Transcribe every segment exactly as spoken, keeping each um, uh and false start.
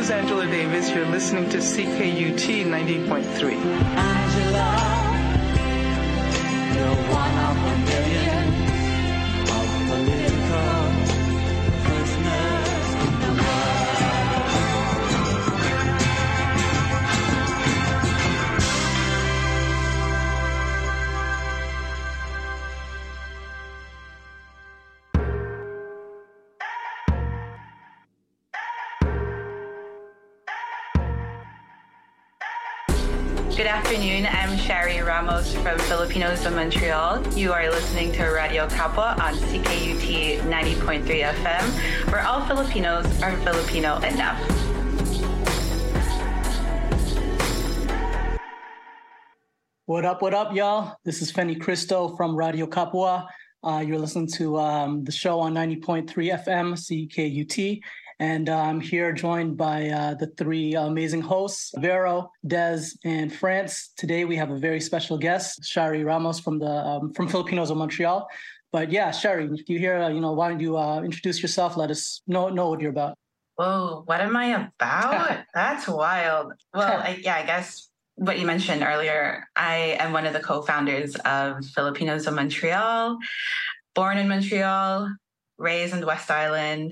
is Angela Davis. You're listening to C K U T ninety point three. Angela, you're one of a million of political prisoners in the Good afternoon, I'm Shari Ramos from Filipinos of Montreal. You are listening to Radio Kapwa on C K U T ninety point three F M, where all Filipinos are Filipino enough. What up, what up, y'all? This is Fenny Cristo from Radio Kapwa. Uh, you're listening to um, the show on ninety point three F M, C K U T. And uh, I'm here joined by uh, the three amazing hosts, Vero, Des, and France. Today we have a very special guest, Shari Ramos from the um, from Filipinos of Montreal. But yeah, Shari, if you hear, uh, you know, why don't you uh, introduce yourself? Let us know know what you're about. Whoa, what am I about? That's wild. Well, I, yeah, I guess what you mentioned earlier, I am one of the co-founders of Filipinos of Montreal, born in Montreal, raised in the West Island.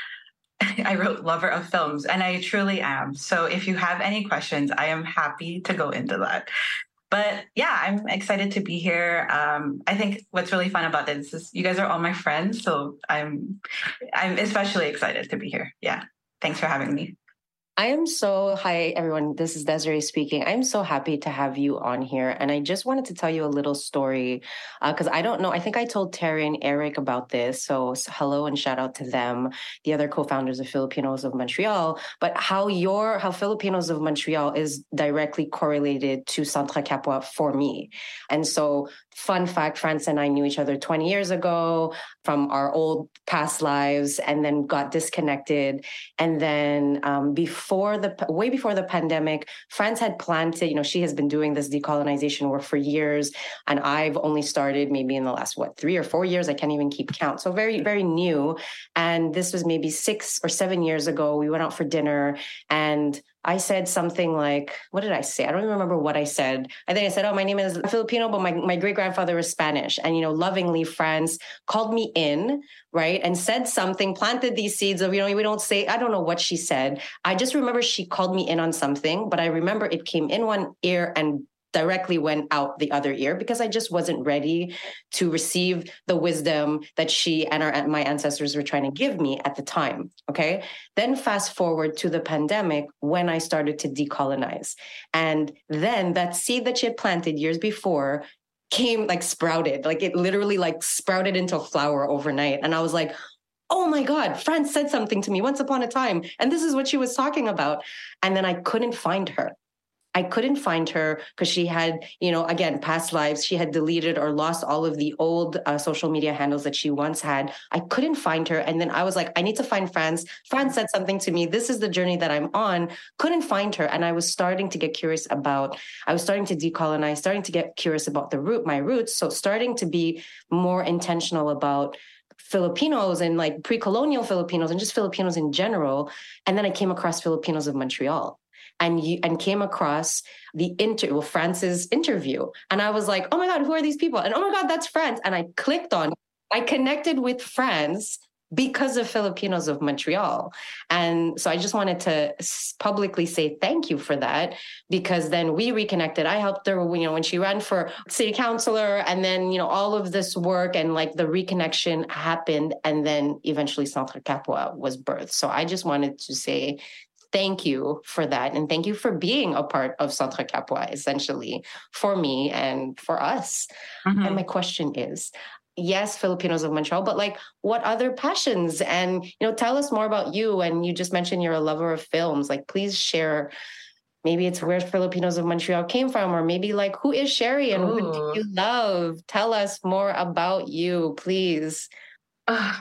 I wrote Lover of Films, and I truly am. So if you have any questions, I am happy to go into that. But yeah, I'm excited to be here. Um, I think what's really fun about this is you guys are all my friends, so I'm I'm especially excited to be here. Yeah, thanks for having me. I am so, hi everyone, this is Desiree speaking. I'm so happy to have you on here. And I just wanted to tell you a little story because uh, I don't know, I think I told Terry and Eric about this. So, so hello and shout out to them, the other co-founders of Filipinos of Montreal, but how your, how Filipinos of Montreal is directly correlated to Centre Kapwa for me. And so fun fact, France and I knew each other twenty years ago from our old past lives and then got disconnected. And then um, before the, way before the pandemic, France had planned to, you know, she has been doing this decolonization work for years. And I've only started maybe in the last, what, three or four years. I can't even keep count. So very, very new. And this was maybe six or seven years ago. We went out for dinner and I said something like, what did I say? I don't even remember what I said. I think I said, oh, my name is Filipino, but my, my great-grandfather was Spanish. And, you know, lovingly, France called me in, right? And said something, planted these seeds of, you know, we don't say, I don't know what she said. I just remember she called me in on something, but I remember it came in one ear and directly went out the other ear because I just wasn't ready to receive the wisdom that she and our, my ancestors were trying to give me at the time, okay? Then fast forward to the pandemic when I started to decolonize. And then that seed that she had planted years before came like sprouted, like it literally like sprouted into a flower overnight. And I was like, oh my God, France said something to me once upon a time. And this is what she was talking about. And then I couldn't find her. I couldn't find her because she had, you know, again, past lives. She had deleted or lost all of the old uh, social media handles that she once had. I couldn't find her. And then I was like, I need to find France. France said something to me. This is the journey that I'm on. Couldn't find her. And I was starting to get curious about, I was starting to decolonize, starting to get curious about the root, my roots. So starting to be more intentional about Filipinos and like pre-colonial Filipinos and just Filipinos in general. And then I came across Filipinos of Montreal. And you, and came across the inter well, France's interview. And I was like, oh my God, who are these people? And oh my God, that's France. And I clicked on, I connected with France because of Filipinos of Montreal. And so I just wanted to publicly say thank you for that, because then we reconnected. I helped her, you know, when she ran for city councilor, and then, you know, all of this work and like the reconnection happened. And then eventually Centre Kapwa was birthed. So I just wanted to say thank you for that. And thank you for being a part of Centre Kapwa, essentially, for me and for us. Mm-hmm. And my question is, yes, Filipinos of Montreal, but like what other passions? And, you know, tell us more about you. And you just mentioned you're a lover of films. Like, please share. Maybe it's where Filipinos of Montreal came from, or maybe like, who is Shari and Ooh. What do you love? Tell us more about you, please. Uh,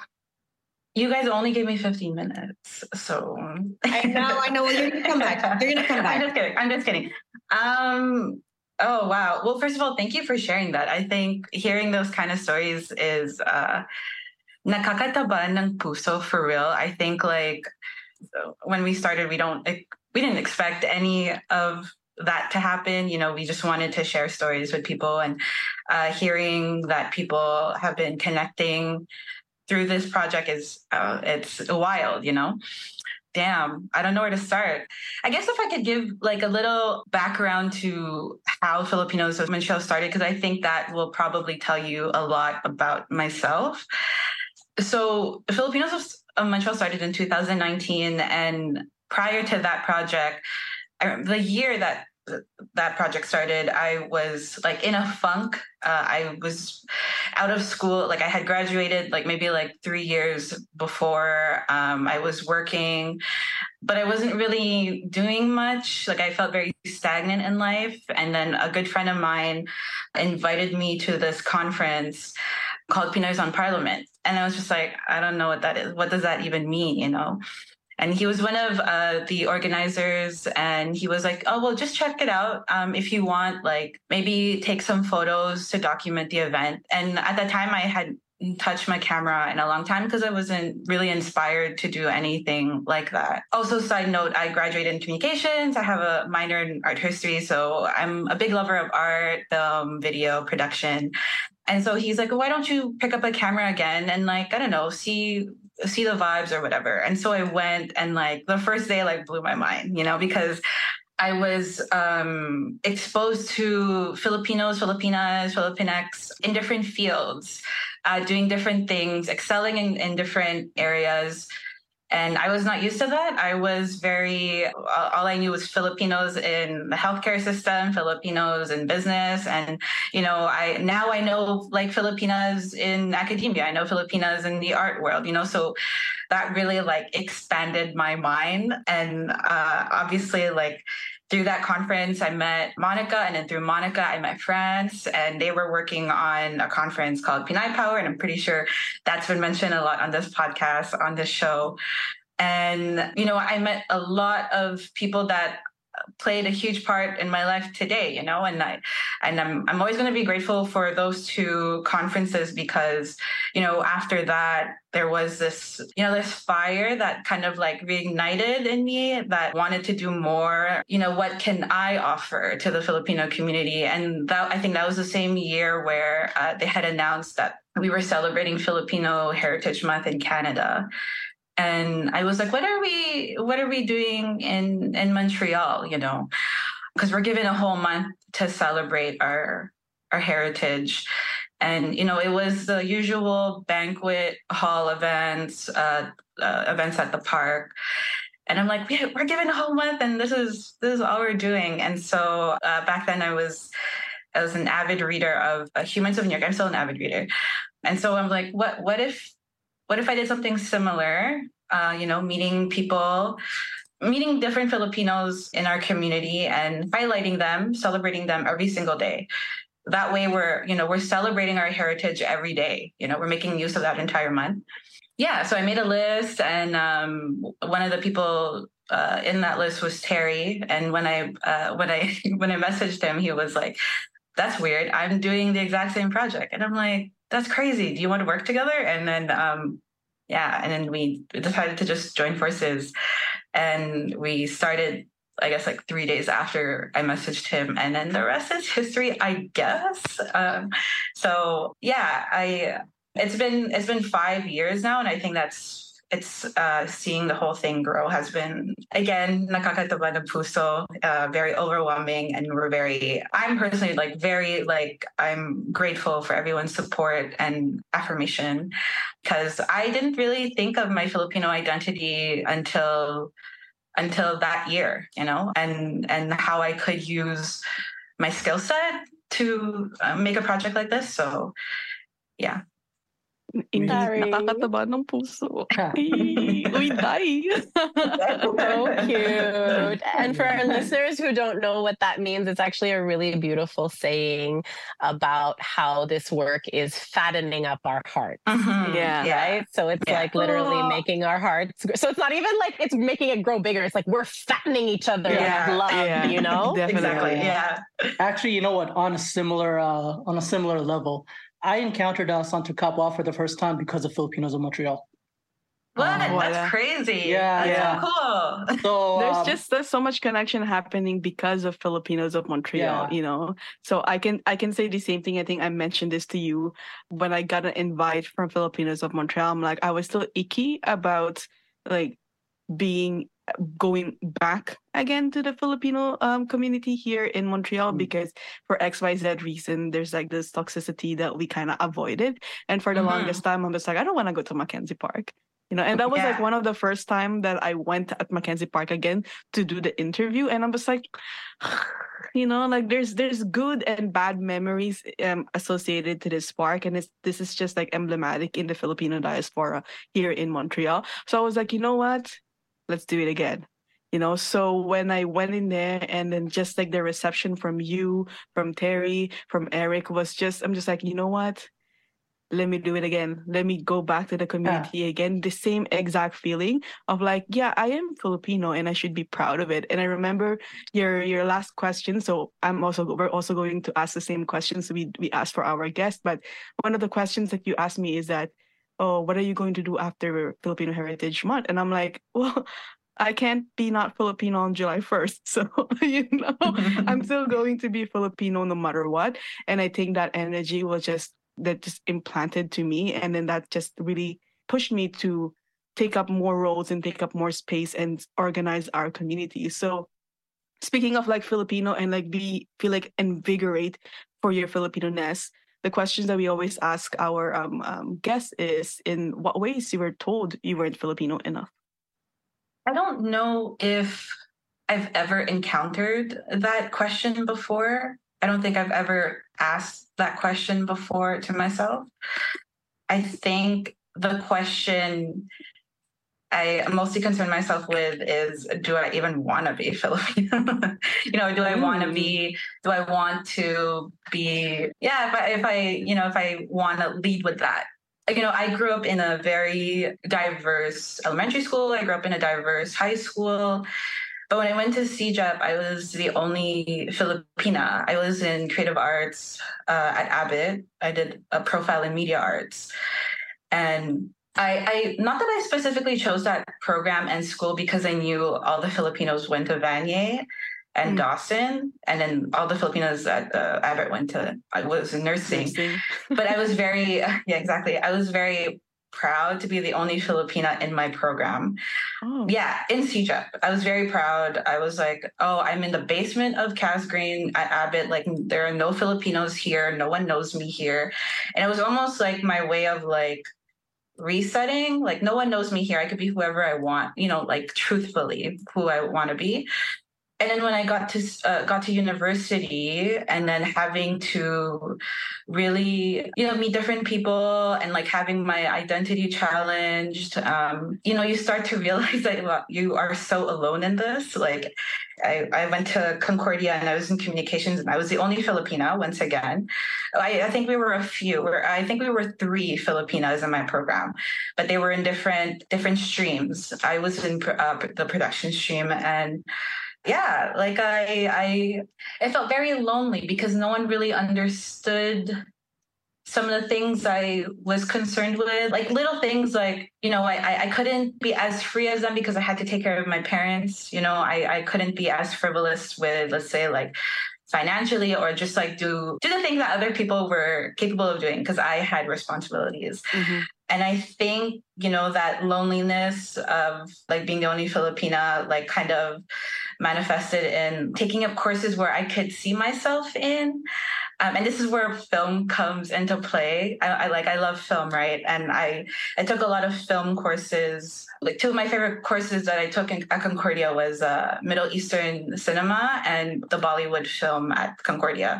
You guys only gave me fifteen minutes, so I know, I know. Well, you're gonna come back. You're gonna come back. I'm just kidding. I'm just kidding. Um. Oh wow. Well, first of all, thank you for sharing that. I think hearing those kind of stories is uh, nakakataba ng puso for real. I think like So when we started, we don't we didn't expect any of that to happen. You know, we just wanted to share stories with people, and uh, hearing that people have been connecting through this project is uh, it's wild, you know. Damn, I don't know where to start. I guess if I could give like a little background to how Filipinos of Montreal started, because I think that will probably tell you a lot about myself. So Filipinos of Montreal started in two thousand nineteen, and prior to that project, the year that that project started, I was like in a funk. Uh, I was out of school. Like I had graduated like maybe like three years before. Um, I was working, but I wasn't really doing much. Like I felt very stagnant in life. And then a good friend of mine invited me to this conference called Pinoys on Parliament. And I was just like, I don't know what that is. What does that even mean, you know? And he was one of uh, the organizers, and he was like, oh, well, just check it out. Um, if you want, like, maybe take some photos to document the event. And at that time, I had touched my camera in a long time because I wasn't really inspired to do anything like that. Also, side note, I graduated in communications. I have a minor in art history. So I'm a big lover of art, film, video, production. And so he's like, why don't you pick up a camera again and, like, I don't know, see see the vibes or whatever. And so I went, and like the first day like blew my mind, you know, because I was um, exposed to Filipinos, Filipinas, Filipinx in different fields, uh, doing different things, excelling in, in different areas. And I was not used to that. I was very, all I knew was Filipinos in the healthcare system, Filipinos in business. And, you know, I now I know like Filipinas in academia. I know Filipinas in the art world, you know, so that really like expanded my mind. And uh, obviously like through that conference, I met Monica, and then through Monica, I met France, and they were working on a conference called Pinay Power. And I'm pretty sure that's been mentioned a lot on this podcast, on this show. And, you know, I met a lot of people that played a huge part in my life today, you know, and I, and I'm, I'm always going to be grateful for those two conferences because, you know, after that, there was this, you know, this fire that kind of like reignited in me that wanted to do more, you know, what can I offer to the Filipino community? And that, I think that was the same year where uh, they had announced that we were celebrating Filipino Heritage Month in Canada. And I was like, what are we, what are we doing in, in Montreal, you know, because we're given a whole month to celebrate our, our heritage. And, you know, it was the usual banquet hall events, uh, uh, events at the park. And I'm like, we, we're given a whole month and this is, this is all we're doing. And so uh, back then I was, I was an avid reader of uh, Humans of New York. I'm still an avid reader. And so I'm like, what, what if, What if I did something similar, uh, you know, meeting people, meeting different Filipinos in our community and highlighting them, celebrating them every single day. That way we're, you know, we're celebrating our heritage every day. You know, we're making use of that entire month. Yeah, so I made a list, and um, one of the people uh, in that list was Terry. And when I uh, when I when I messaged him, he was like, "That's weird. I'm doing the exact same project," and I'm like, that's crazy. Do you want to work together? And then, um, yeah, and then we decided to just join forces. And we started, I guess, like three days after I messaged him. And then the rest is history, I guess. Um, so, yeah, I it's been it's been five years now. And I think that's it's uh, seeing the whole thing grow has been, again, nakakataba ng puso, uh, very overwhelming. And we're very, I'm personally like very, like, I'm grateful for everyone's support and affirmation, because I didn't really think of my Filipino identity until, until that year, you know, and, and how I could use my skill set to uh, make a project like this. So, yeah. Inday, nakakataba ng puso. Uy, Day. So cute. And for our listeners who don't know what that means, it's actually a really beautiful saying about how this work is fattening up our hearts. Mm-hmm. Yeah. Right? So it's yeah. like literally oh. making our hearts. So it's not even like it's making it grow bigger. It's like we're fattening each other yeah. with love, yeah. you know? Definitely. Exactly. Yeah. Actually, you know what? On a similar, uh, on a similar level, I encountered uh, Santo Kapwa for the first time because of Filipinos of Montreal. What? Oh, That's voila. crazy. Yeah, That's yeah. so cool. So There's um, just there's so much connection happening because of Filipinos of Montreal, Yeah. you know. So I can I can say the same thing. I think I mentioned this to you when I got an invite from Filipinos of Montreal. I'm like, I was still icky about like being going back again to the Filipino um, community here in Montreal Mm. because for X Y Z reason, there's like this toxicity that we kind of avoided. And for the Mhm. longest time, I'm just like, I don't want to go to Mackenzie Park. You know, and that was like Yeah. one of the first time that I went at Mackenzie Park again to do the interview, and I'm just like, you know, like there's there's good and bad memories um, associated to this park, and it's this is just like emblematic in the Filipino diaspora here in Montreal. So I was like, you know what, let's do it again. You know, so when I went in there, and then just like the reception from you, from Terry, from Eric was just, I'm just like, you know what? Let me do it again. Let me go back to the community again. The same exact feeling of like, yeah, I am Filipino and I should be proud of it. And I remember your your last question. So I'm also we're also going to ask the same questions we we asked for our guest. But one of the questions that you asked me is that, oh, what are you going to do after Filipino Heritage Month? And I'm like, well, I can't be not Filipino on July first. So, you know, I'm still going to be Filipino no matter what. And I think that energy was just that just implanted to me. And then that just really pushed me to take up more roles and take up more space and organize our community. So speaking of like Filipino and like be feel like invigorate for your Filipino-ness, the questions that we always ask our um, um, guests is, in what ways you were told you weren't Filipino enough? I don't know if I've ever encountered that question before. I don't think I've ever asked that question before to myself. I think the question I mostly concern myself with is, do I even want to be Filipino? you know, do I want to be, do I want to be, yeah, if I, if I, you know, if I want to lead with that. You know, I grew up in a very diverse elementary school. I grew up in a diverse high school. But when I went to C J E P, I was the only Filipina. I was in creative arts uh, at Abbott. I did a profile in media arts. And I, I, not that I specifically chose that program and school because I knew all the Filipinos went to Vanier and mm. Dawson, and then all the Filipinos at uh, Abbott went to, I was in nursing. nursing. But I was very, yeah, exactly. I was very proud to be the only Filipina in my program. Oh. Yeah, in C J E P. I was very proud. I was like, oh, I'm in the basement of Cass Green at Abbott. Like, there are no Filipinos here. No one knows me here. And it was almost like my way of like resetting. Like, no one knows me here. I could be whoever I want, you know, like truthfully who I want to be. And then when I got to uh, got to university, and then having to really, you know, meet different people and like having my identity challenged, um, you know, you start to realize that well, you are so alone in this. Like, I, I went to Concordia and I was in communications, and I was the only Filipina once again. I, I think we were a few. Or I think we were three Filipinas in my program, but they were in different different streams. I was in uh, the production stream, and yeah, like I, I, I felt very lonely because no one really understood some of the things I was concerned with, like little things like, you know, I, I couldn't be as free as them because I had to take care of my parents. You know, I, I couldn't be as frivolous with, let's say, like financially, or just like do, do the things that other people were capable of doing because I had responsibilities. Mm-hmm. And I think, you know, that loneliness of like being the only Filipina, like kind of manifested in taking up courses where I could see myself in. Um, and this is where film comes into play. I, I like, I love film, right? And I, I took a lot of film courses. Like two of my favorite courses that I took in, at Concordia was uh, Middle Eastern cinema and the Bollywood film at Concordia.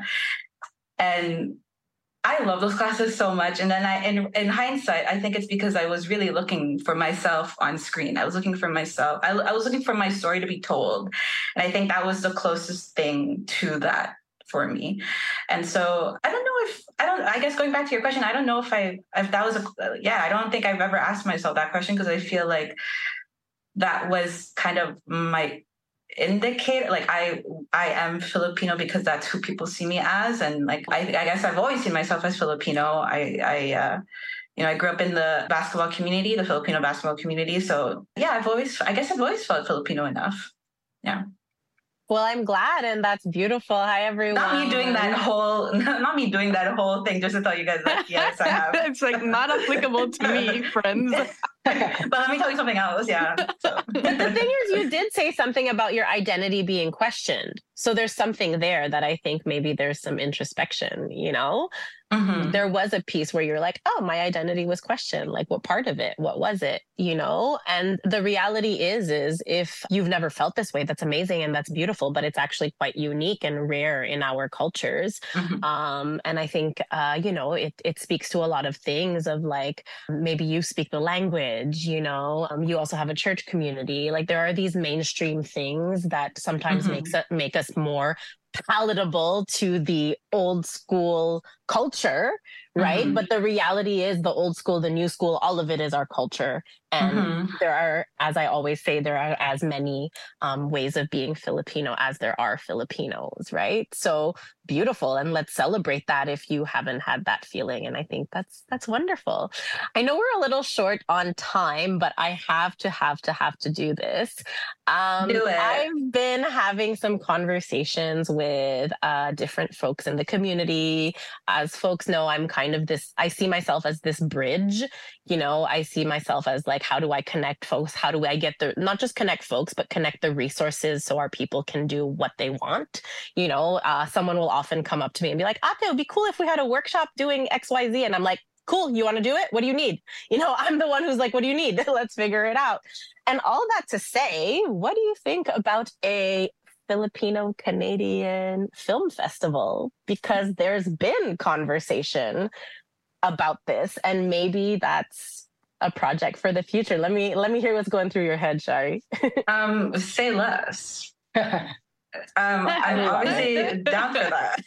And I love those classes so much. And then I, in, in hindsight, I think it's because I was really looking for myself on screen. I was looking for myself. I, I was looking for my story to be told. And I think that was the closest thing to that for me. And so I don't know if, I don't, I guess going back to your question, I don't know if I, if that was a, yeah, I don't think I've ever asked myself that question because I feel like that was kind of my indicate like I I am Filipino because that's who people see me as, and like I, I guess I've always seen myself as Filipino. I I uh, you know, I grew up in the basketball community, the Filipino basketball community. So yeah, I've always, I guess I've always felt Filipino enough. Yeah. Well, I'm glad, and that's beautiful. Hi, everyone. Not me doing that whole, not me doing that whole thing just to tell you guys that yes, I have. It's like not applicable to me, friends. But let me tell you something else. Yeah. So. But the thing is, you did say something about your identity being questioned. So there's something there that I think maybe there's some introspection, you know? Mm-hmm. There was a piece where you're like, oh, my identity was questioned. Like, what part of it? What was it? You know? And the reality is, is if you've never felt this way, that's amazing and that's beautiful, but it's actually quite unique and rare in our cultures. Mm-hmm. Um, and I think, uh, you know, it, it speaks to a lot of things of like, maybe you speak the language, you know, um, you also have a church community. Like there are these mainstream things that sometimes mm-hmm. makes it, make us more palatable to the old school culture, right? Mm-hmm. But the reality is the old school, the new school, all of it is our culture. And mm-hmm. there are, as I always say, there are as many um, ways of being Filipino as there are Filipinos, right? So beautiful. And let's celebrate that if you haven't had that feeling. And I think that's that's wonderful. I know we're a little short on time, but I have to have to have to do this. Um, do it. I've been having some conversations with uh, different folks in the community. As folks know, I'm kind of this, I see myself as this bridge. You know, I see myself as like, how do I connect folks? How do I get the, not just connect folks, but connect the resources so our people can do what they want? You know, uh, someone will often come up to me and be like, Ate, it would be cool if we had a workshop doing X Y Z. And I'm like, cool, you want to do it? What do you need? You know, I'm the one who's like, what do you need? Let's figure it out. And all that to say, what do you think about a Filipino-Canadian film festival? Because there's been conversation about this, and maybe that's a project for the future. Let me let me hear what's going through your head, Shari. um, say less. um, I'm obviously down for that.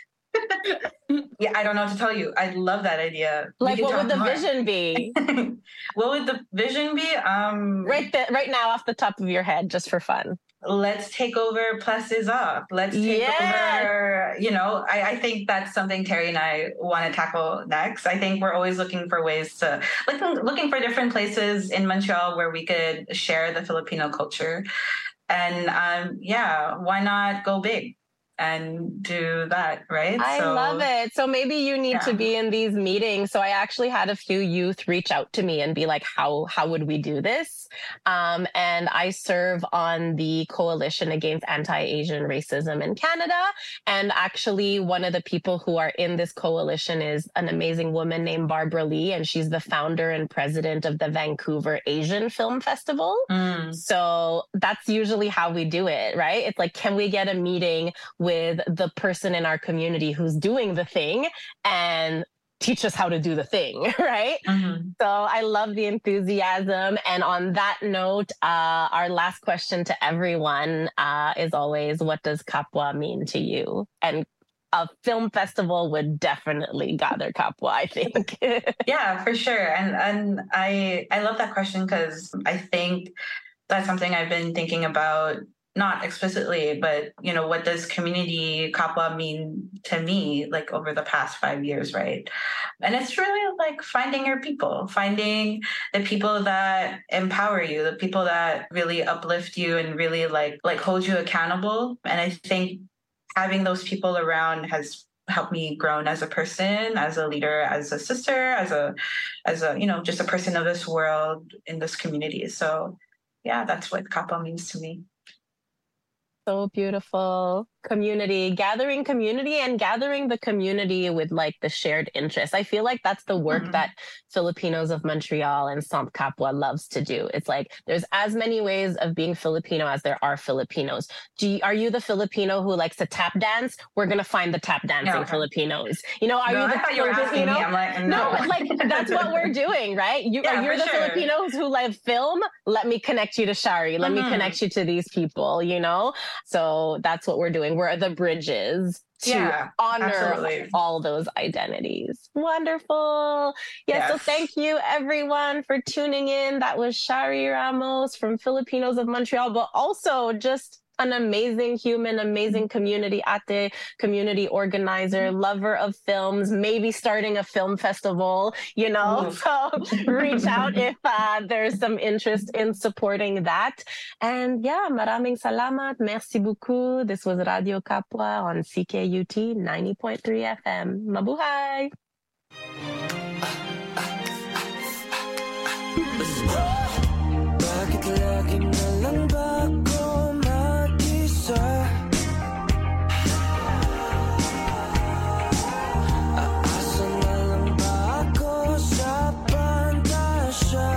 Yeah, I don't know what to tell you. I love that idea. Like, what would the more. vision be? What would the vision be? Um, right, th- right now, off the top of your head, just for fun. Let's take over Plus is Up. Let's take yes. over, you know, I, I think that's something Terry and I want to tackle next. I think we're always looking for ways to, looking, looking for different places in Montreal where we could share the Filipino culture. And um, yeah, why not go big and do that, right? I so, love it. So maybe you need yeah. to be in these meetings. So I actually had a few youth reach out to me and be like, how how would we do this? Um, and I serve on the Coalition Against Anti-Asian Racism in Canada. And actually, one of the people who are in this coalition is an amazing woman named Barbara Lee, and she's the founder and president of the Vancouver Asian Film Festival. Mm. So that's usually how we do it, right? It's like, can we get a meeting with the person in our community who's doing the thing and teach us how to do the thing, right? Mm-hmm. So I love the enthusiasm. And on that note, uh, our last question to everyone uh, is always, what does Kapwa mean to you? And a film festival would definitely gather Kapwa, I think. Yeah, for sure. And and I I love that question because I think that's something I've been thinking about. Not explicitly, but, you know, what does community Kapwa mean to me, like over the past five years, right? And it's really like finding your people, finding the people that empower you, the people that really uplift you and really like, like hold you accountable. And I think having those people around has helped me grow as a person, as a leader, as a sister, as a, as a, you know, just a person of this world in this community. So yeah, that's what Kapwa means to me. So beautiful. Community, gathering community and gathering the community with like the shared interests. I feel like that's the work mm-hmm. that Filipinos of Montreal and Centre Kapwa loves to do. It's like there's as many ways of being Filipino as there are Filipinos. Do you, are you the Filipino who likes to tap dance? We're going to find the tap dancing no. Filipinos. You know, are no, you the I thought you were asking me. I'm like, no. no, like that's what we're doing, right? You, yeah, you're the sure. Filipinos who love film. Let me connect you to Shari. Let mm-hmm. me connect you to these people, you know? So that's what we're doing. We're the bridges to yeah, honor absolutely. all those identities. Wonderful. Yes, yes. So thank you everyone for tuning in. That was Shari Ramos from Filipinos of Montreal, but also just an amazing human, amazing community ate, community organizer, lover of films, maybe starting a film festival, you know, so reach out if uh, there's some interest in supporting that. And yeah, maraming salamat. Merci beaucoup. This was Radio Kapwa on C K U T ninety point three F M. Mabuhay! Bakit lagi na lang ba ako mag-isa? Aasa na lang ba ako sa pantasya?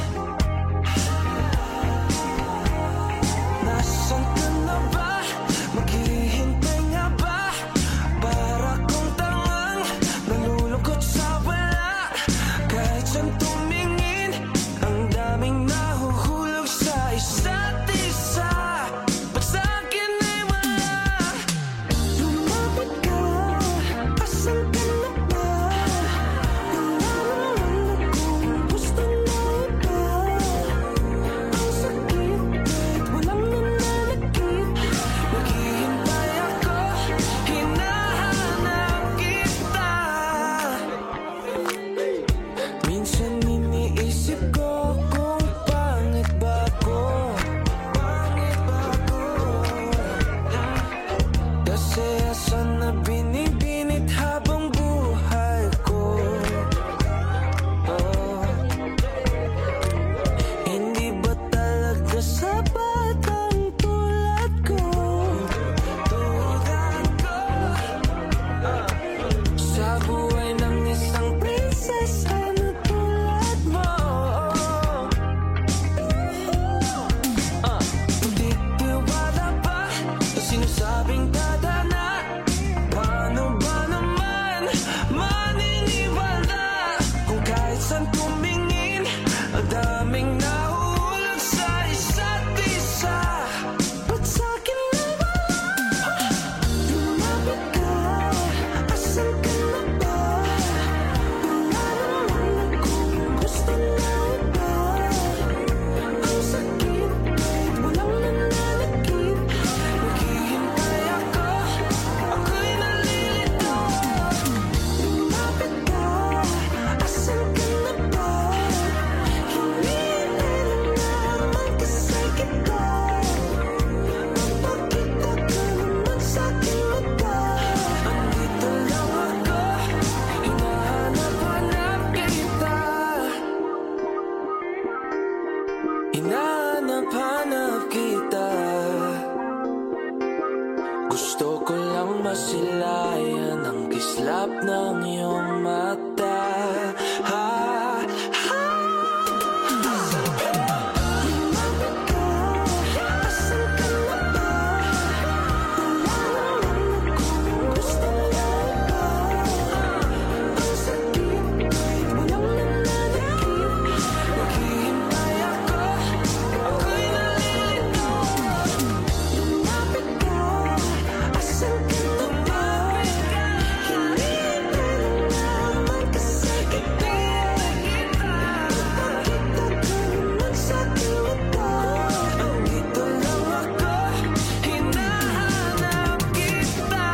Nasaan ka na ba? Maghihintay nga ba? Para kong tangang nalulungkot sa wala. Kahit saan tumingin, ang daming nahuhulog sa isa't isa. Ba't sa'kin ay wala? Lumapit ka, asan ka na ba? Wala naman akong gusto na iba. Ang sakit kahit walang nananakit. Naghihintay ako, hinahanap kita. Minsan iniisip ko kung pangit ba ako. Pangit ba ako? Kasi asan na binibinit habang buhay ko. Oh. Hindi ba talaga sapat ang tulad ko? Tulad ko. Sa buhay ng isang prinsesa na tulad mo. Ah, Hindi tiwala ba sa sinasabing dadana? Paano ba naman maniniwala kung kahit saan tumingin, ang daming nahuhulog sa isa't isa? Ba't sa'kin na wala? Lumapit ka, asan ka na ba? Wala naman akong gusto na iba. Ang sakit kahit walang nananakit. Naghihintay ako, ako'y nalilito. Lumapit ka, asan ka na ba? Hinihintay lang naman kasi kita. Magpakita ka naman sa'king mata. Andito lang ako, hinahanap-hanap kita. Hinahanap-hanap kita. Gusto ko lang masilayan ang kislap ng iyong mata. Ha, ha. Asan ka na? Lumapit ka, asan ka na ba? Wala naman akong gusto na iba. Ang sakit kahit walang nananakit. Naghihintay ako, ako'y nalilito. Lumapit ka, asan ka na ba? Hinihintay lang naman kasi kita. Magpakita ka naman sa'king mata. Andito lang ako, hinahanap kita.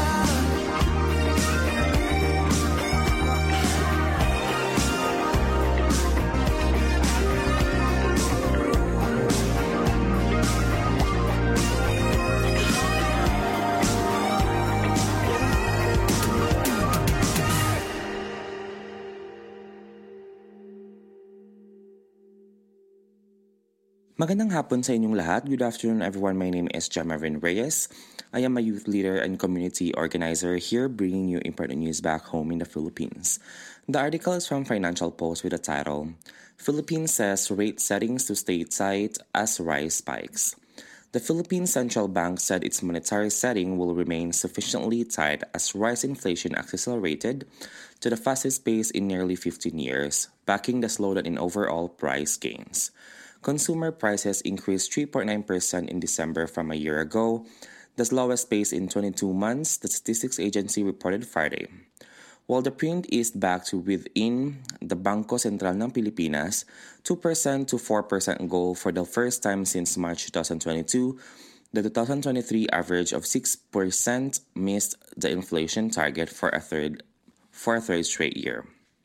Magandang hapon sa inyong lahat. Good afternoon, everyone. My name is Jamarin Reyes. I am a youth leader and community organizer here bringing you important news back home in the Philippines. The article is from Financial Post with the title, Philippines says rate settings to stay tight as rice spikes. The Philippine Central Bank said its monetary setting will remain sufficiently tight as rice inflation accelerated to the fastest pace in nearly fifteen years, backing the slowdown in overall price gains. Consumer prices increased three point nine percent in December from a year ago, the slowest pace in twenty-two months, the statistics agency reported Friday. While the print eased back to within the Bangko Sentral ng Pilipinas two percent to four percent goal for the first time since March twenty twenty-two, The two thousand twenty-three average of six percent missed the inflation target for a third for a third straight year.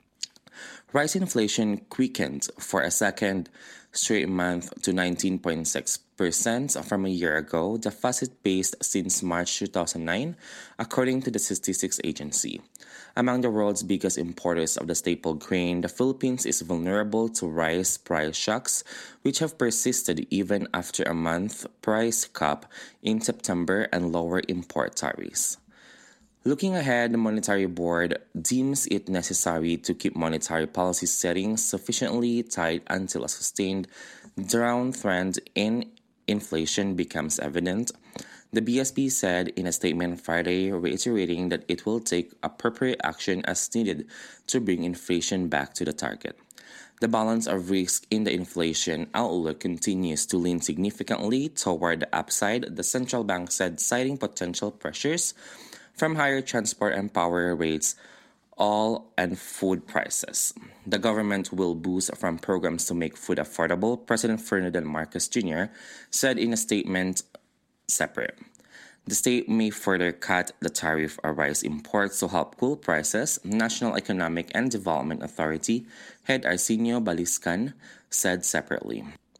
Rising inflation quickened for a second straight month to nineteen point six percent from a year ago, the fastest pace since March two thousand nine, according to the Statistics Agency. Among the world's biggest importers of the staple grain, the Philippines is vulnerable to rice price shocks, which have persisted even after a month price cap in September and lower import tariffs. Looking ahead, the Monetary Board deems it necessary to keep monetary policy settings sufficiently tight until a sustained downward trend in inflation becomes evident. The B S P said in a statement Friday, reiterating that it will take appropriate action as needed to bring inflation back to the target. The balance of risk in the inflation outlook continues to lean significantly toward the upside, the central bank said, citing potential pressures from higher transport and power rates, oil and food prices. The government will boost from programs to make food affordable, President Ferdinand Marcos Junior said in a statement separate. The state may further cut the tariff or rice imports to help cool prices, National Economic and Development Authority head Arsenio Baliscan said separately.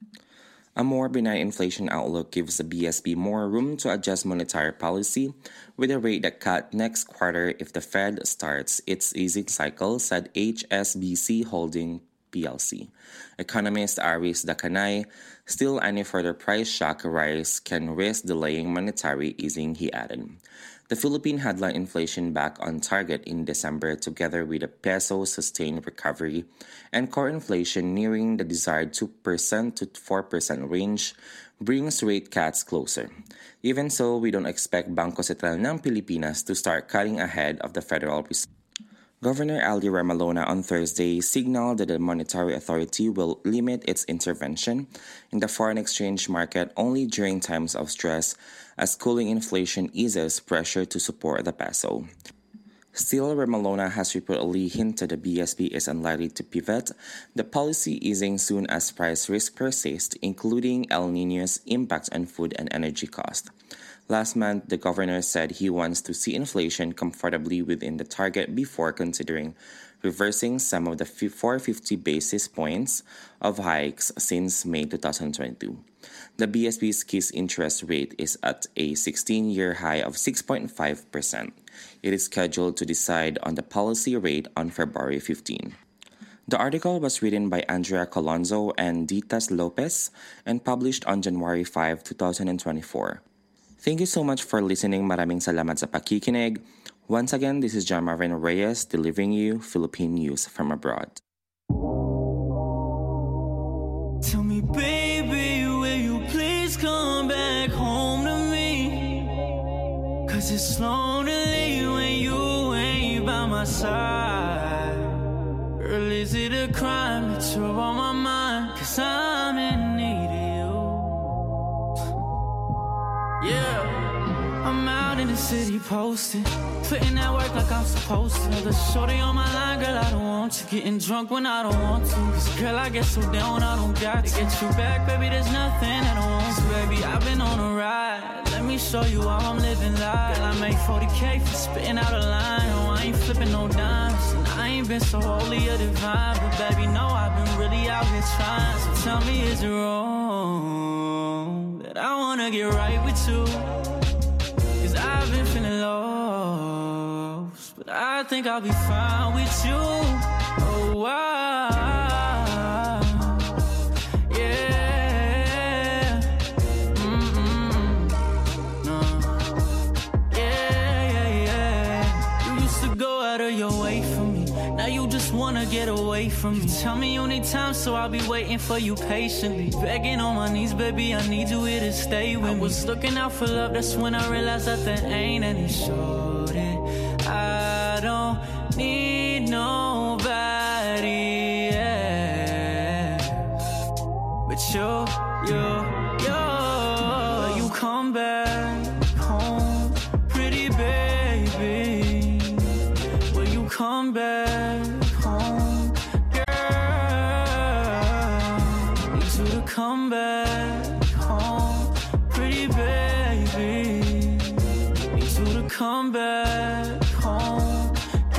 A more benign inflation outlook gives the B S P more room to adjust monetary policy with a rate that cut next quarter if the Fed starts its easing cycle, said H S B C Holding P L C. Economist Aris Dakanay, still any further price shock rise can risk delaying monetary easing, he added. The Philippine headline inflation back on target in December, together with a peso's sustained recovery and core inflation nearing the desired two percent to four percent range, brings rate cuts closer. Even so, we don't expect Bangko Sentral ng Pilipinas to start cutting ahead of the Federal Reserve. Governor Aldi Remalona on Thursday signaled that the Monetary Authority will limit its intervention in the foreign exchange market only during times of stress, as cooling inflation eases pressure to support the peso. Still, Remalona has reportedly hinted the B S P is unlikely to pivot the policy easing soon as price risk persists, including El Niño's impact on food and energy costs. Last month, the governor said he wants to see inflation comfortably within the target before considering reversing some of the four hundred fifty basis points of hikes since May twenty twenty-two. The B S P's key interest rate is at a sixteen-year high of six point five percent. It is scheduled to decide on the policy rate on February fifteenth. The article was written by Andrea Colonzo and Ditas Lopez and published on January fifth, twenty twenty-four. Thank you so much for listening. Maraming salamat sa pakikinig. Once again, this is John Marvin Reyes delivering you Philippine news from abroad. Tell me, baby, will you please come back home to me? Cause it's lonely when you ain't by my side. Girl, is it a crime that you're on my mind? Cause I'm in need of you. Yeah, I'm out in the city posted, putting that work like I'm supposed to. Another shorty on my line, girl, I don't want you. Getting drunk when I don't want to. Cause girl, I get so down, I don't got to get you back, baby, there's nothing I don't want to. Baby, I've been on a ride, let me show you how I'm living life. Girl, I make forty K for spitting out a line. Oh, I ain't flipping no dimes, and I ain't been so holy or divine. But baby, no, I've been really out here trying. So tell me, is it wrong that I wanna get right with you? I've been feeling lost, but I think I'll be fine with you. Oh, wow. Yeah. Mm-mm. No. Yeah, yeah, yeah. You used to go out of your way for me. Now you just wanna get away from me. Tell me you need time, so I'll be waiting for you patiently. Begging on my knees, baby, I need you here to stay with me. I was looking out for love, that's when I realized that there ain't any shorty. I don't need nobody else but you, you, you. You come back home, pretty baby. Will you come back home, girl? Need you to come back home, pretty baby. come back home,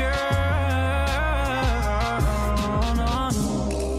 girl. No, no.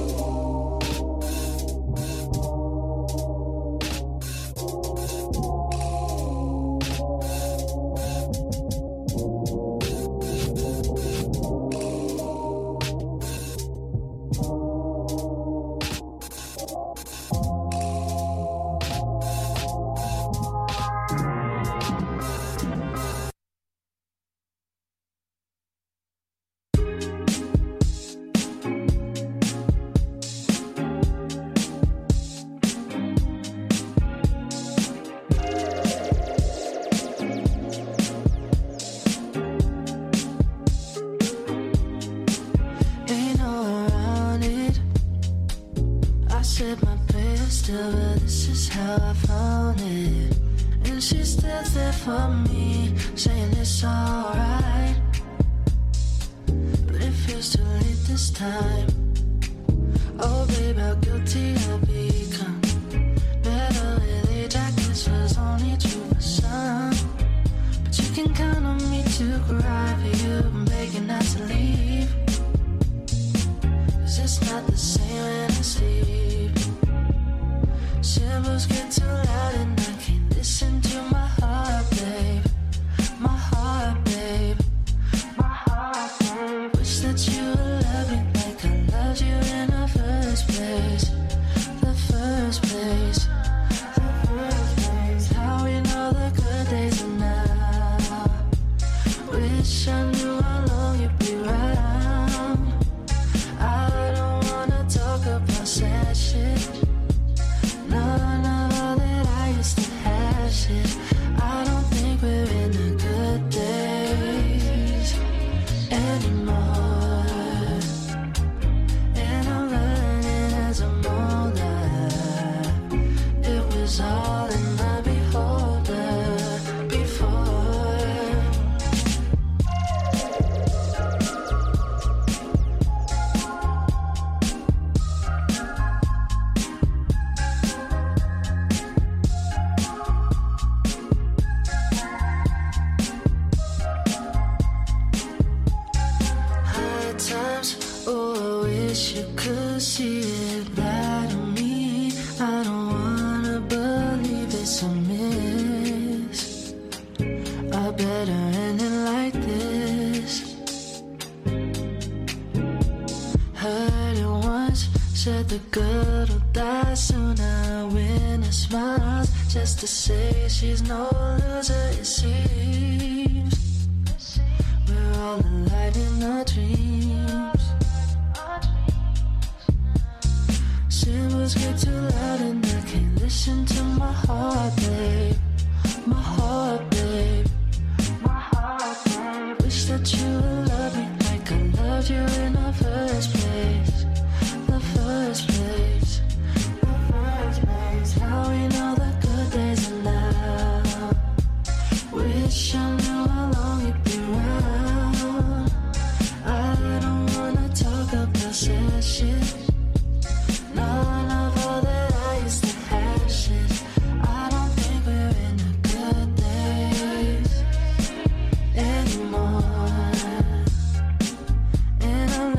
To say she's no loser, it seems. We're all alive in our dreams. Cymbals get too loud and I can't listen to my heart, babe. My heart, babe. My heart, babe. Wish that you would love me like I loved you in the first place. The first place. The first place. How we know that days are now. Wish I knew how long you'd be around. I don't wanna talk about sad shit. None of all that I used to have shit. I don't think we're in the good days anymore. And I'm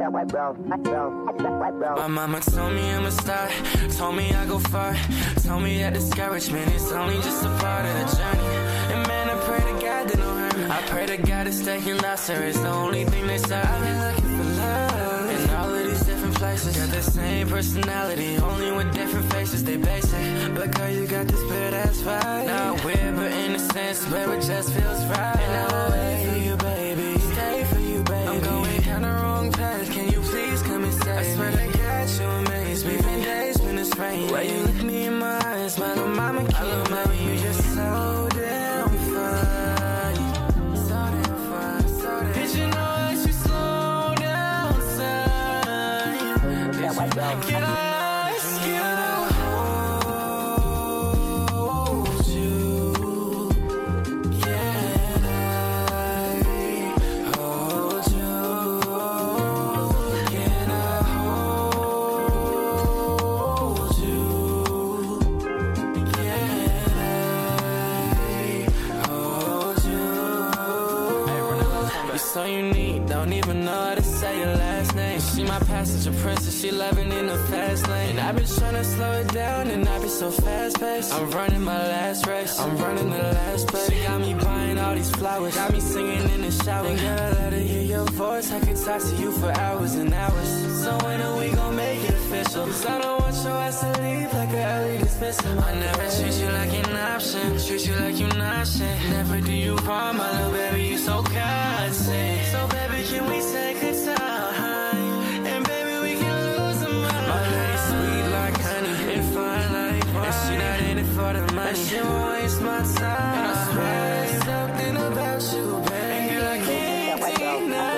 My mama told me I'm a star, told me I go far, told me that discouragement is only just a part of the journey. And man, I pray to God that no hurt me. I pray to God that staying lost there is the only thing they serve. I've been looking for love in all of these different places. Got the same personality, only with different faces. They base it, but girl, you got this spirit that's right. Not weird, but in a sense, where it just feels right. And I will wait for you, baby. Stay for you, baby. I'm going down the wrong path. Can you please come and save me? I swear to God, you amaze me. Been days when it's raining. Why you look me in my eyes, my little mama can't love me. You just so damn fine. So damn fine, so damn fine. Did you know that you slow down time? Did you know? Can I ask you? So unique, don't even know how to say your last name. She my passenger princess, she loving in the fast lane. And I've been trying to slow it down, and I've been so fast paced. I'm running my last race, I'm running the last place. She got me buying all these flowers, got me singing in the shower. And girl, let her hear your voice, I could talk to you for hours and hours. So when are we gon' make it official? Cause I don't want your ass to leave like an early dismissal. I never treat you like an option, treat you like you not shit. Never do you wrong, my little baby, you so kind. So baby, can we take a time? And baby, we can lose our mind. My lady's sweet like honey and fine like wine. And she not in it for the money, and she won't waste my time. And I swear there's something about you, baby. And girl, I can't deny.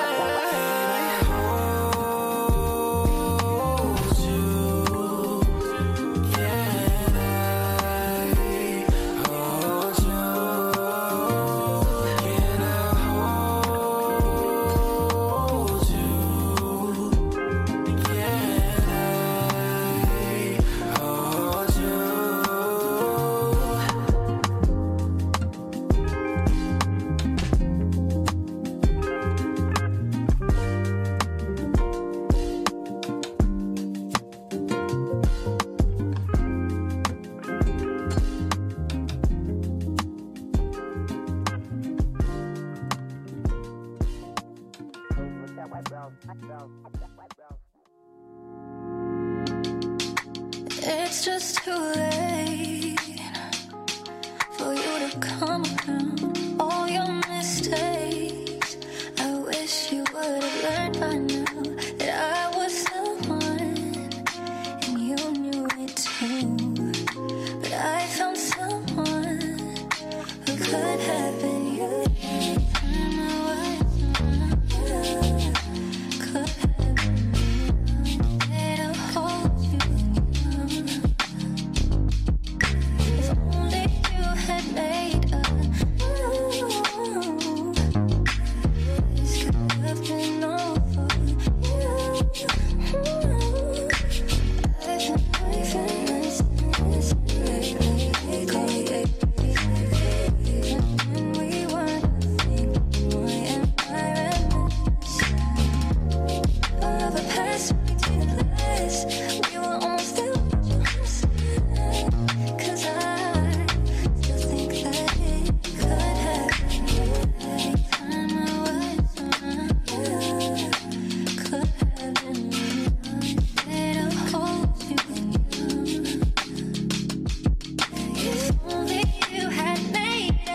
It's just too late for you to come around. All your mistakes, I wish you would have learned by now that I was the one, and you knew it too. But I found someone who could have been you. And I was could have been made to hold you. If only you had made a move, this could have been all for you. I've been waiting this lately, even when we were nothing more, and I reminisce of a past we didn't last. We were almost there. Cause I still think that it could have been every time I was around you. Could have been made to hold you. If only you had made a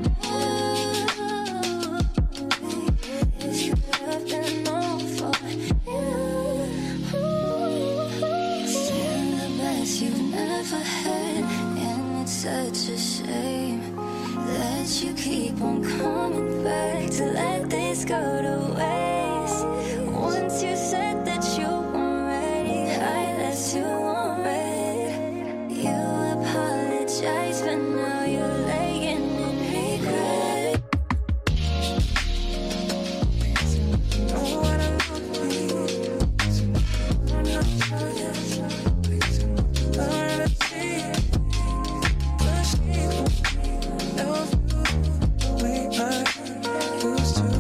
move, this could have been all for you. Still the best you've never had, and it's such a shame that you keep on coming back to let this go to waste. Once you said that you weren't ready, I left you on red. You apologize, but now you're laying in regret. Don't wanna look me. I'm not sure yet. Learn to see it. But she won't love you the way I used to.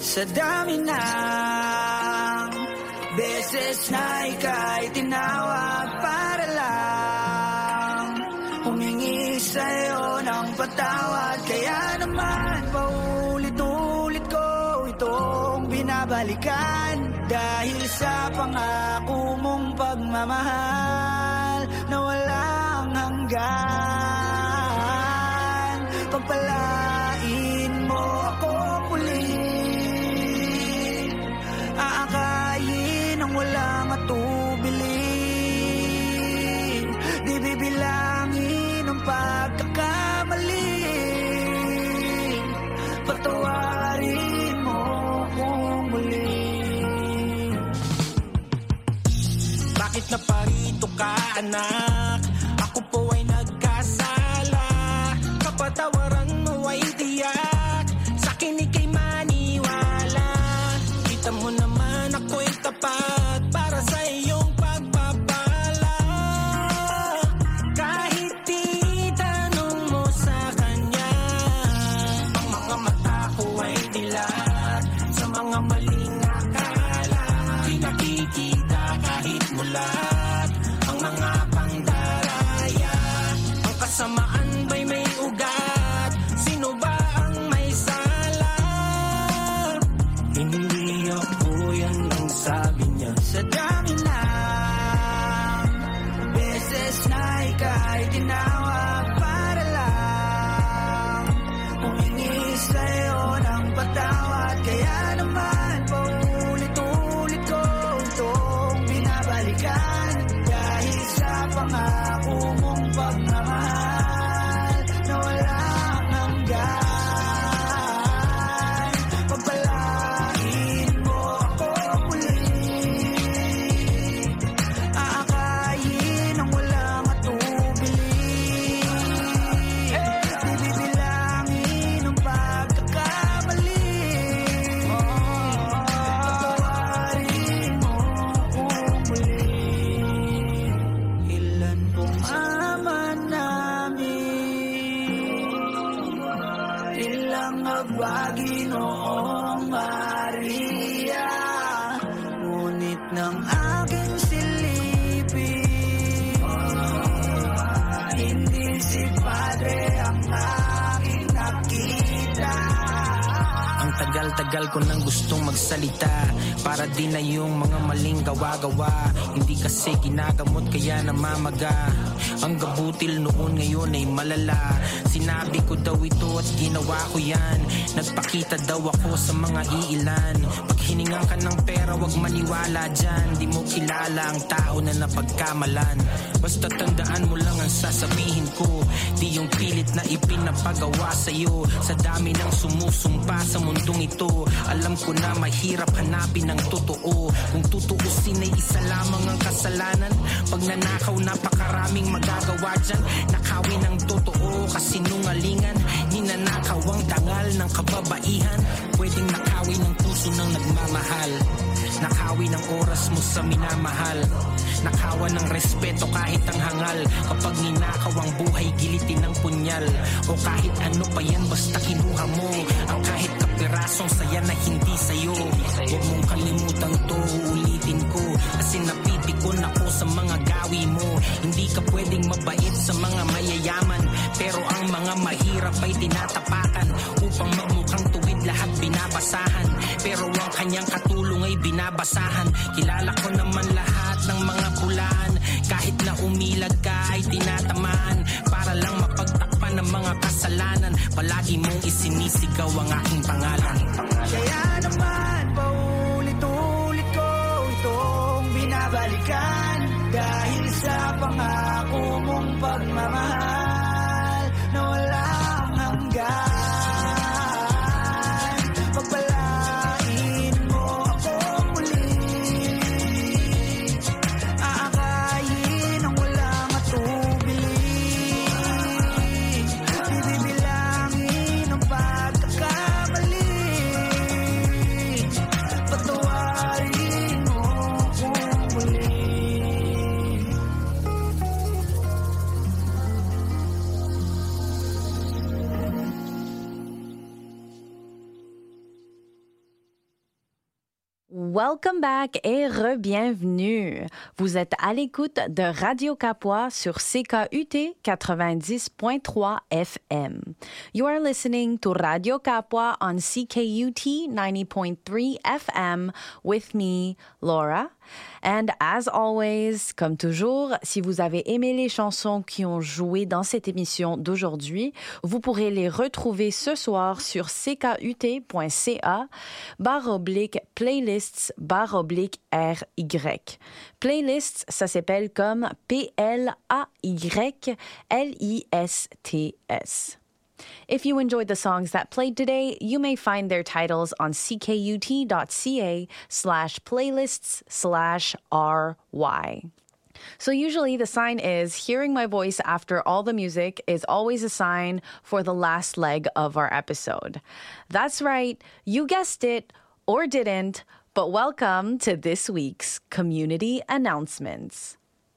Sa dami ng beses na ika'y tinawag para lang humingi sa'yo ng patawad. Kaya naman paulit-ulit ko itong binabalikan, dahil sa pangako mong pagmamahal na walang hanggan. Pagpalain mo ako muli, aakayin ang walang atubili, di bibilangin ang pagkakamali. Patawarin mo kung muli. Bakit na parito ka, anak? Ako po ay nagkasala. Kapatawaran mo ay tiyak, sa'kin ika'y maniwala. Kita mo naman ako'y tapat para sa iyong pagpapala. Kahit itanong mo sa kanya, ang mga mata ko ay dilat sa mga maling akala. Di nakikita kahit mulat ang mga pangdaraya. Ang kasamaan ba'y may ugat? Sino ba ang may sala? Hindi ako, yan ang sabi niya. Sa dami ng beses na ika'y tinawag para lang humingi sa'yo ng patawad. Kaya naman paulit-ulit ko itong binabalikan, dahil sa pangako mong pagmamahal na walang hanggan. Pagpalain mo ako muli, aakayin ang walang atubili, di bibilangin ang pagkakamali. Patawarin mo kung muli. Ilan pong ama namin, ilang nagbagi noong Maria, ngunit ng aking silipin, hindi si Padre ang aking nakita. Ang tagal-tagal ko nang gustong magsalita para di na yung mga maling gawa-gawa. Hindi kasi ginagamot kaya namamaga. Ang gabutil noon ngayon ay malala. Sinabi ko daw ito at ginawa ko yan. Nagpakita daw ako sa mga iilan. Pag hiningan ka ng pera, wag maniwala dyan. Di mo kilala ang tao na napagkamalan. Basta tandaan mo lang ang sasabihin ko, di yung pilit na ipinapagawa sa'yo. Sa dami ng sumusumpa sa mundong ito, alam ko na mahirap hanapin ang totoo. Kung tutuusin ay isa lamang ang kasalanan. Pag nanakaw, napakaraming magagawa dyan. Nakawin ang totoo, kasinungalingan. Ninanakaw ang dangal ng kababaihan. Pwedeng nakawin ang puso ng nagmamahal. Nakawin ang oras mo sa minamahal. Nakawan ng respeto kahit ang hangal. Kapag ninakaw ang buhay, gilitin ng punyal. O kahit ano pa yan, basta kinuha mo ang kahit kapirasong saya na hindi sa'yo. Huwag mong kalimutan to, uulitin ko, kasi napipikon ako sa mga gawi mo. Hindi ka pwedeng mabait sa mga mayayaman, pero ang mga mahirap ay tinatapakan. Upang magmukhang tuwid, lahat binabasahan, pero ang kanyang katulong ay binabasahan. Kilala ko naman lahat ng mga pulaan, kahit na umilag ka ay tinatamaan. Para lang mapagtakpan ng mga kasalanan, palagi mong isinisigaw ang aking pangalan. Kaya naman paulit-ulit ko itong binabalikan, dahil sa pangako mong pagmamahal na walang hanggan. Pagpalain mo ako muli, aakayin ang walang atubili, di bibilangin ang pagkakamali. Welcome back et re-bienvenue. Vous êtes à l'écoute de Radio Capua sur C K U T quatre-vingt-dix point trois F M. You are listening to Radio Capua on C K U T ninety point three F M with me, Laura. And as always, comme toujours, si vous avez aimé les chansons qui ont joué dans cette émission d'aujourd'hui, vous pourrez les retrouver ce soir sur ckut.ca barre oblique playlists barre oblique R Y. Playlists, ça s'appelle comme P L A Y L I S T S. If you enjoyed the songs that played today, you may find their titles on ckut.ca slash playlists slash RY. So usually the sign is hearing my voice after all the music is always a sign for the last leg of our episode. That's right, you guessed it, or didn't, but welcome to this week's community announcements.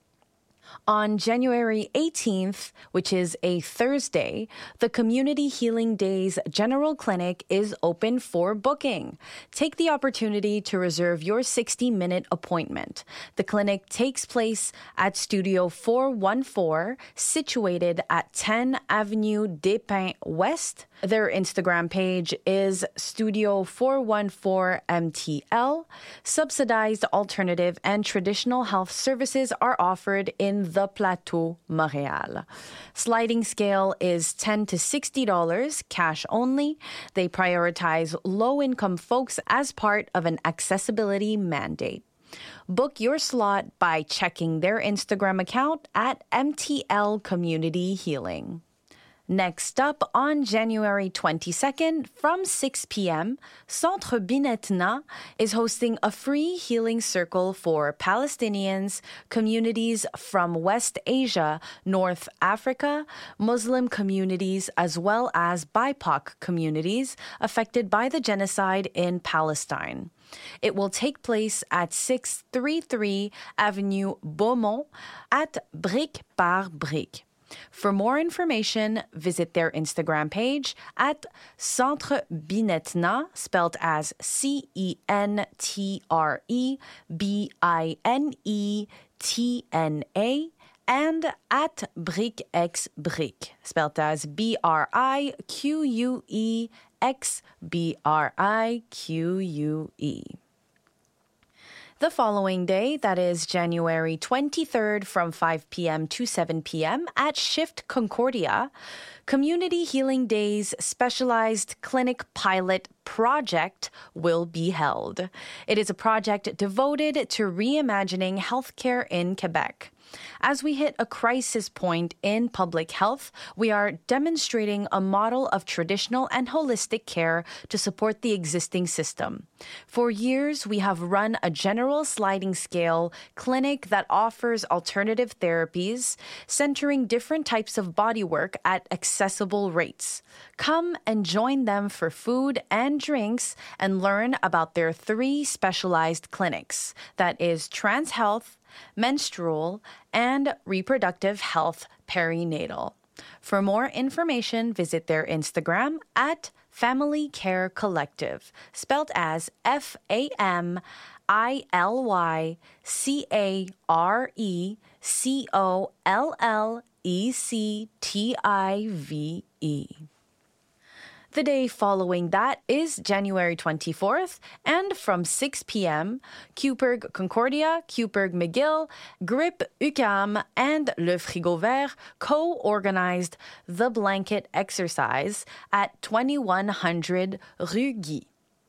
On January eighteenth, which is a Thursday, the Community Healing Days General Clinic is open for booking. Take the opportunity to reserve your sixty-minute appointment. The clinic takes place at Studio four one four, situated at ten Avenue des Pins West. Their Instagram page is Studio four one four M T L. Subsidized alternative and traditional health services are offered in the Plateau, Montréal. Sliding scale is ten to sixty dollars, cash only. They prioritize low-income folks as part of an accessibility mandate. Book your slot by checking their Instagram account at M T L Community Healing. Next up, on January twenty-second, from six p.m., Centre Binetna is hosting a free healing circle for Palestinians, communities from West Asia, North Africa, Muslim communities, as well as B I P O C communities affected by the genocide in Palestine. It will take place at six thirty-three Avenue Beaumont at Brique par Brique. For more information, visit their Instagram page at Centre Binetna, spelled as C E N T R E B I N E T N A, and at Brique X Brique, spelled as B R I Q U E X B R I Q U E. The following day, that is January twenty-third, from five p.m. to seven p.m. at Shift Concordia, Community Healing Days Specialized Clinic Pilot Project will be held. It is a project devoted to reimagining healthcare in Quebec. As we hit a crisis point in public health, we are demonstrating a model of traditional and holistic care to support the existing system. For years, we have run a general sliding scale clinic that offers alternative therapies, centering different types of bodywork at accessible rates. Come and join them for food and drinks and learn about their three specialized clinics, that is Trans Health, Menstrual, and Reproductive Health Perinatal. For more information, visit their Instagram at Family Care Collective, spelled as F A M I L Y C A R E C O L L E C T I V E. The day following that is January twenty-fourth, and from six p.m., Cuperg Concordia, Cuperg McGill, Grip U Q A M, and Le Frigo Vert co-organized the blanket exercise at twenty-one hundred Rue Guy.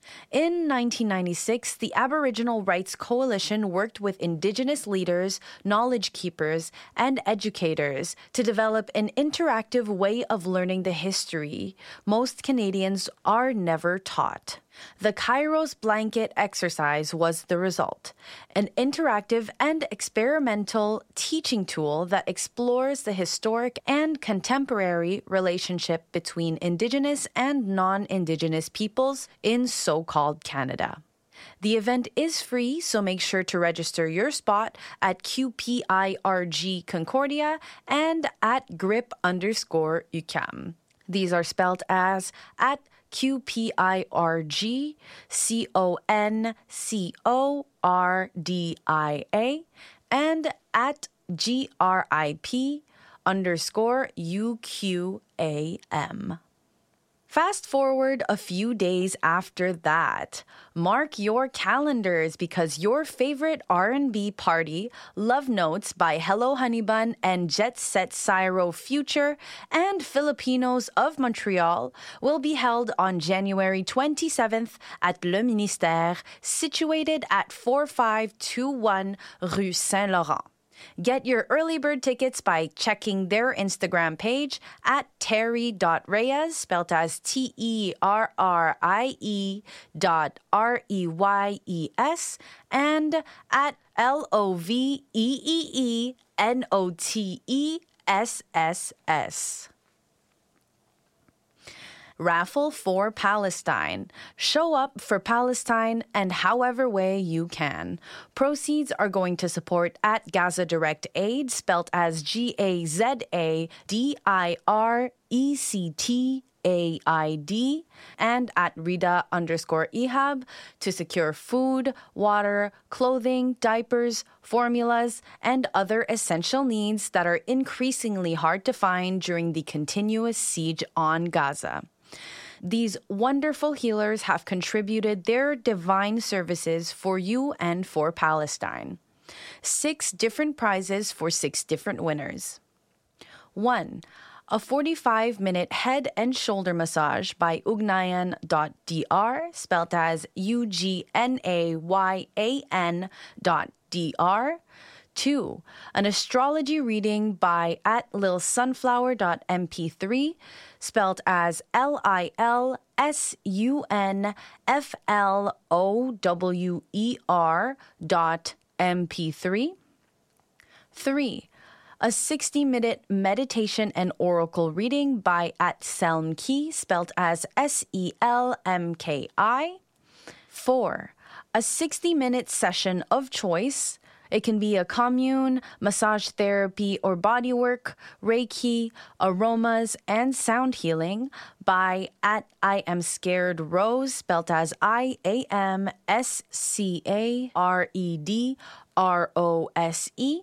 In nineteen ninety-six, the Aboriginal Rights Coalition worked with Indigenous leaders, knowledge keepers, and educators to develop an interactive way of learning the history most Canadians are never taught. The Kairos blanket exercise was the result, an interactive and experimental teaching tool that explores the historic and contemporary relationship between Indigenous and non-Indigenous peoples in so-called Canada. The event is free, so make sure to register your spot at Q P I R G Concordia and at grip underscore U Q A M. These are spelled as at Q P I R G C O N C O R D I A, and at G R I P underscore U Q A M. Fast forward a few days after that. Mark your calendars because your favorite R and B party, Love Notes by Hello Honey Bun and Jet Set Cyro Future and Filipinos of Montreal, will be held on January twenty-seventh at Le Ministère, situated at forty-five twenty-one Rue Saint-Laurent. Get your early bird tickets by checking their Instagram page at terry dot reyes, spelled as T E R R I E dot R E Y E S, and at L O V E E E N O T E S S S. Raffle for Palestine. Show up for Palestine and however way you can. Proceeds are going to support at Gaza Direct Aid, spelt as G A Z A D I R E C T A I D, and at Rida underscore Ehab to secure food, water, clothing, diapers, formulas, and other essential needs that are increasingly hard to find during the continuous siege on Gaza. These wonderful healers have contributed their divine services for you and for Palestine. Six different prizes for six different winners. One, a forty-five minute head and shoulder massage by ugnayan dot d r, spelled as U G N A Y A N dot D R. Two, an astrology reading by at lil sunflower dot m p three, spelled as L I L S U N F L O W E R dot M P three. Three, a sixty minute meditation and oracle reading by at Selmki, spelled as S E L M K I. Four, a sixty minute session of choice. It can be a commune, massage therapy or bodywork, Reiki, aromas, and sound healing by at I Am Scared Rose, spelled as I A M S C A R E D R O S E.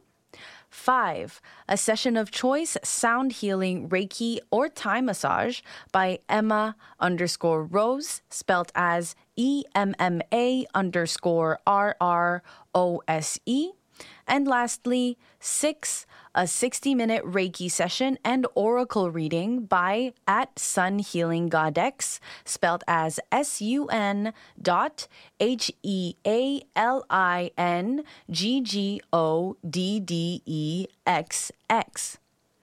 Five, a session of choice sound healing Reiki or Thai massage by Emma underscore Rose, spelled as E M M A underscore R R O S E. And lastly, six, a sixty minute Reiki session and oracle reading by at Sun Healing Godex, spelled as S U N dot H E A L I N G G O D D E X X.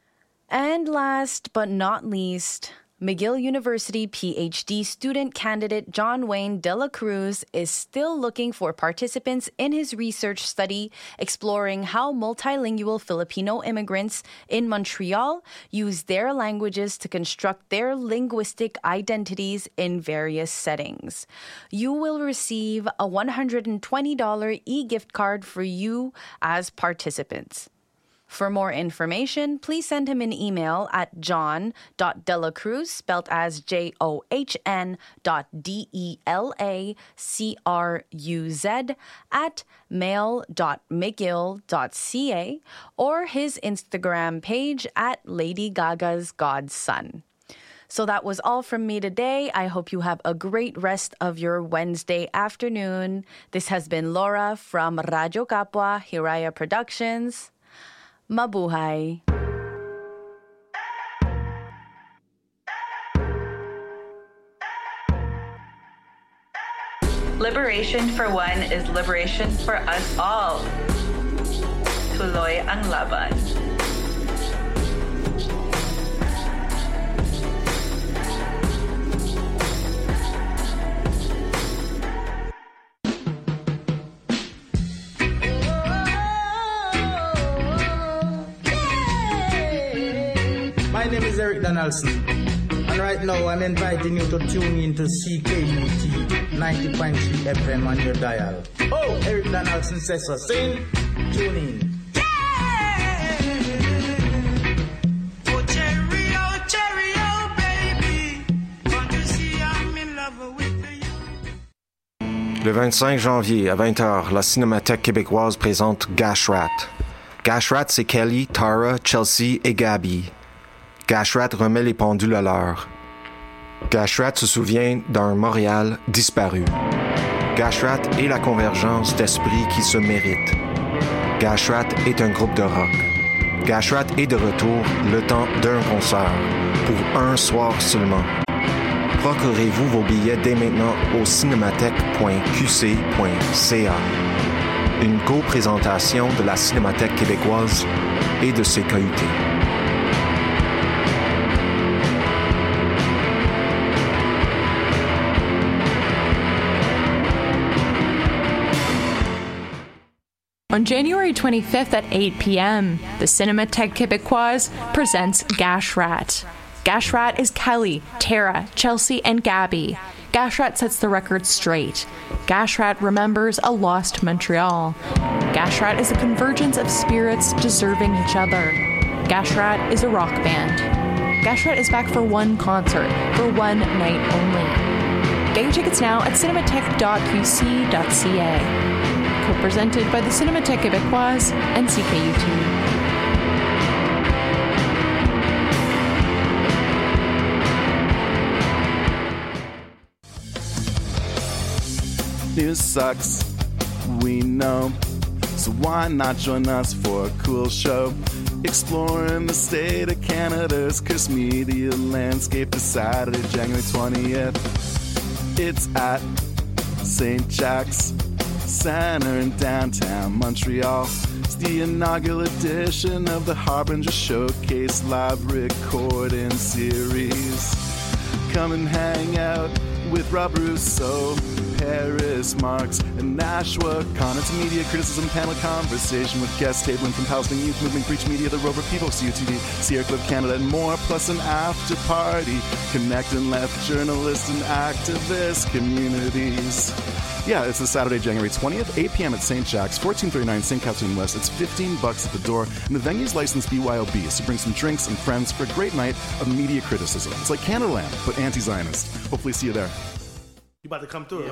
And last but not least, McGill University PhD student candidate John Wayne De La Cruz is still looking for participants in his research study exploring how multilingual Filipino immigrants in Montreal use their languages to construct their linguistic identities in various settings. You will receive a one hundred twenty dollars e-gift card for you as participants. For more information, please send him an email at john dot delacruz, spelled as J O H N dot D E L A C R U Z, at mail dot mcgill dot c a, or his Instagram page at Lady Gaga's Godson. So that was all from me today. I hope you have a great rest of your Wednesday afternoon. This has been Laura from Radyo Kapwa, Hiraya Productions. Mabuhay. Liberation for one is liberation for us all. Tuloy ang laban. My name is Eric Donaldson, and right now I'm inviting you to tune in to C K U T ninety point three F M on your dial. Oh, Eric Donaldson says so. Sing, tune in. Oh, cherry, oh, cherry, oh, baby. Want to see I'm Le vingt-cinq janvier à vingt heures, la Cinémathèque québécoise présente Gash Rat. Gash Rat, c'est Kelly, Tara, Chelsea et Gabby. Gash Rat remet les pendules à l'heure. Gash Rat se souvient d'un Montréal disparu. Gash Rat est la convergence d'esprits qui se méritent. Gash Rat est un groupe de rock. Gash Rat est de retour le temps d'un concert, pour un soir seulement. Procurez-vous vos billets dès maintenant au cinémathèque point q c point c a. Une co-présentation de la Cinémathèque québécoise et de C K U T. On January twenty-fifth at eight p.m., the Cinémathèque Québécoise presents Gash Rat. Gash Rat is Kelly, Tara, Chelsea, and Gabby. Gash Rat sets the record straight. Gash Rat remembers a lost Montreal. Gash Rat is a convergence of spirits deserving each other. Gash Rat is a rock band. Gash Rat is back for one concert, for one night only. Get your tickets now at cinemathèque dot q c dot c a. Co-presented by the Cinémathèque Québécoise and C K U T. News sucks, we know, so why not join us for a cool show? Exploring the state of Canada's cursed media landscape this Saturday, January twentieth. It's at Saint Jacques Center in downtown Montreal. It's the inaugural edition of the Harbinger Showcase live recording series. Come and hang out with Rob Rousseau, Paris Marks, and Nashua. Connor to media criticism panel conversation with guest tabling from Palestinian Youth Movement, Breach Media, The Rover People, C U T V, Sierra Club Canada, and more, plus an after party connecting left journalists and activist communities. Yeah, it's this Saturday, January twentieth, eight p.m. at Saint Jacques, fourteen thirty-nine Saint Catherine West. It's fifteen bucks at the door, and the venue's licensed B Y O B, so bring some drinks and friends for a great night of media criticism. It's like Canadaland, but anti-Zionist. Hopefully see you there. You about to come through?